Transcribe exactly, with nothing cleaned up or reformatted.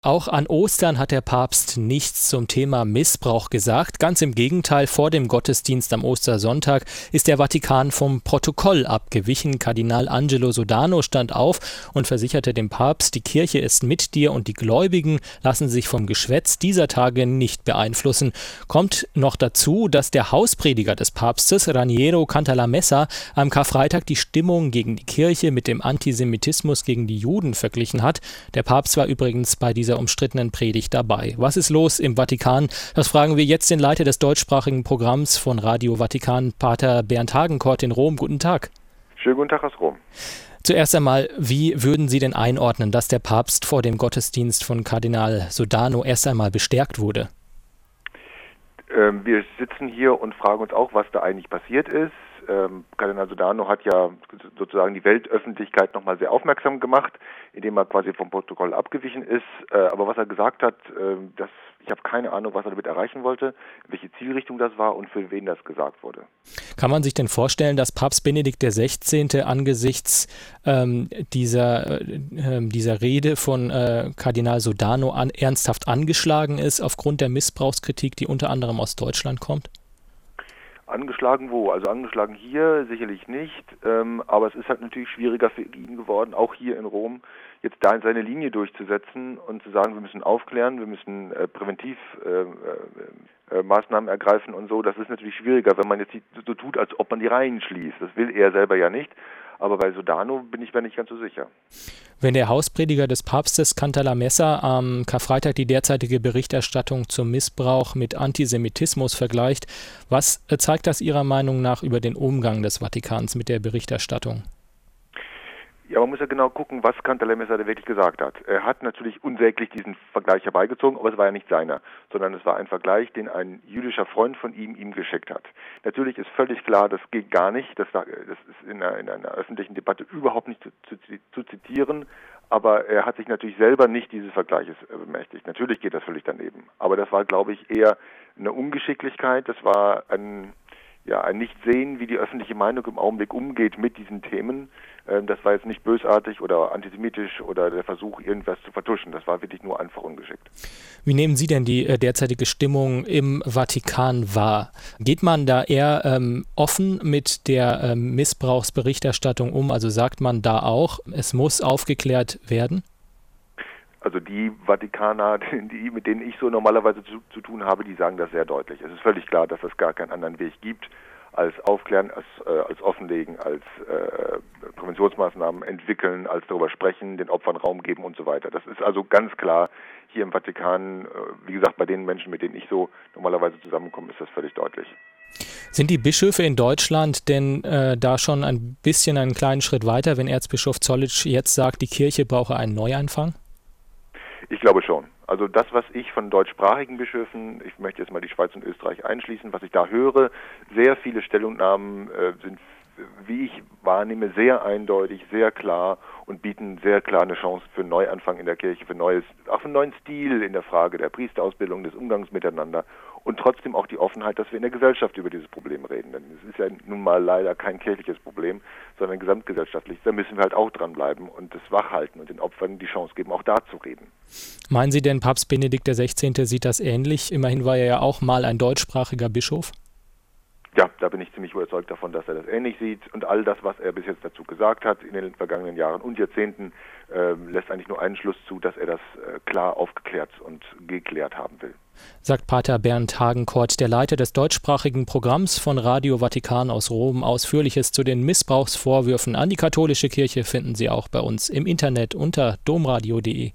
Auch an Ostern hat der Papst nichts zum Thema Missbrauch gesagt. Ganz im Gegenteil, vor dem Gottesdienst am Ostersonntag ist der Vatikan vom Protokoll abgewichen. Kardinal Angelo Sodano stand auf und versicherte dem Papst, die Kirche ist mit dir und die Gläubigen lassen sich vom Geschwätz dieser Tage nicht beeinflussen. Kommt noch dazu, dass der Hausprediger des Papstes, Raniero Cantalamessa, am Karfreitag die Stimmung gegen die Kirche mit dem Antisemitismus gegen die Juden verglichen hat. Der Papst war übrigens bei dieser umstrittenen Predigt dabei. Was ist los im Vatikan? Das fragen wir jetzt den Leiter des deutschsprachigen Programms von Radio Vatikan, Pater Bernd Hagenkort in Rom. Guten Tag. Schönen guten Tag aus Rom. Zuerst einmal, wie würden Sie denn einordnen, dass der Papst vor dem Gottesdienst von Kardinal Sodano erst einmal bestärkt wurde? Ähm, wir sitzen hier und fragen uns auch, was da eigentlich passiert ist. Ähm, Kardinal Sodano hat ja sozusagen die Weltöffentlichkeit nochmal sehr aufmerksam gemacht, indem er quasi vom Protokoll abgewichen ist. Äh, aber was er gesagt hat, äh, das, ich habe keine Ahnung, was er damit erreichen wollte, welche Zielrichtung das war und für wen das gesagt wurde. Kann man sich denn vorstellen, dass Papst Benedikt der Sechzehnte angesichts ähm, dieser, äh, dieser Rede von äh, Kardinal Sodano an, ernsthaft angeschlagen ist aufgrund der Missbrauchskritik, die unter anderem aus Deutschland kommt? Angeschlagen wo? Also angeschlagen hier sicherlich nicht, ähm, aber es ist halt natürlich schwieriger für ihn geworden, auch hier in Rom, jetzt da in seine Linie durchzusetzen und zu sagen, wir müssen aufklären, wir müssen äh, präventiv äh, äh, Maßnahmen ergreifen und so. Das ist natürlich schwieriger, wenn man jetzt so tut, als ob man die Reihen schließt. Das will er selber ja nicht. Aber bei Sodano bin ich mir nicht ganz so sicher. Wenn der Hausprediger des Papstes Cantalamessa am Karfreitag die derzeitige Berichterstattung zum Missbrauch mit Antisemitismus vergleicht, was zeigt das Ihrer Meinung nach über den Umgang des Vatikans mit der Berichterstattung? Ja, man muss ja genau gucken, was Cantalamessa da wirklich gesagt hat. Er hat natürlich unsäglich diesen Vergleich herbeigezogen, aber es war ja nicht seiner, sondern es war ein Vergleich, den ein jüdischer Freund von ihm ihm geschickt hat. Natürlich ist völlig klar, das geht gar nicht, das, das ist in einer, in einer öffentlichen Debatte überhaupt nicht zu, zu, zu zitieren, aber er hat sich natürlich selber nicht dieses Vergleiches bemächtigt. Natürlich geht das völlig daneben, aber das war, glaube ich, eher eine Ungeschicklichkeit, das war ein... Ja, ein Nichtsehen, wie die öffentliche Meinung im Augenblick umgeht mit diesen Themen. Das war jetzt nicht bösartig oder antisemitisch oder der Versuch, irgendwas zu vertuschen. Das war wirklich nur einfach ungeschickt. Wie nehmen Sie denn die äh, derzeitige Stimmung im Vatikan wahr? Geht man da eher ähm, offen mit der ähm, Missbrauchsberichterstattung um? Also sagt man da auch, es muss aufgeklärt werden? Also die Vatikaner, die, mit denen ich so normalerweise zu, zu tun habe, die sagen das sehr deutlich. Es ist völlig klar, dass es gar keinen anderen Weg gibt, als aufklären, als, äh, als offenlegen, als äh, Präventionsmaßnahmen entwickeln, als darüber sprechen, den Opfern Raum geben und so weiter. Das ist also ganz klar hier im Vatikan, äh, wie gesagt, bei den Menschen, mit denen ich so normalerweise zusammenkomme, ist das völlig deutlich. Sind die Bischöfe in Deutschland denn äh, da schon ein bisschen einen kleinen Schritt weiter, wenn Erzbischof Zollitsch jetzt sagt, die Kirche brauche einen Neuanfang? Ich glaube schon. Also das, was ich von deutschsprachigen Bischöfen, ich möchte jetzt mal die Schweiz und Österreich einschließen, was ich da höre, sehr viele Stellungnahmen äh, sind, wie ich wahrnehme, sehr eindeutig, sehr klar und bieten sehr klar eine Chance für einen Neuanfang in der Kirche, für neues, auch für einen neuen Stil in der Frage der Priesterausbildung, des Umgangs miteinander und trotzdem auch die Offenheit, dass wir in der Gesellschaft über dieses Problem reden. Denn es ist ja nun mal leider kein kirchliches Problem, sondern gesamtgesellschaftliches. Da müssen wir halt auch dranbleiben und das wachhalten und den Opfern die Chance geben, auch da zu reden. Meinen Sie denn, Papst Benedikt der Sechzehnte sieht das ähnlich? Immerhin war er ja auch mal ein deutschsprachiger Bischof. Ja, da bin ich ziemlich überzeugt davon, dass er das ähnlich sieht. Und all das, was er bis jetzt dazu gesagt hat in den vergangenen Jahren und Jahrzehnten, äh, lässt eigentlich nur einen Schluss zu, dass er das äh, klar aufgeklärt und geklärt haben will. Sagt Pater Bernd Hagenkort, der Leiter des deutschsprachigen Programms von Radio Vatikan aus Rom. Ausführliches zu den Missbrauchsvorwürfen an die katholische Kirche finden Sie auch bei uns im Internet unter domradio punkt de.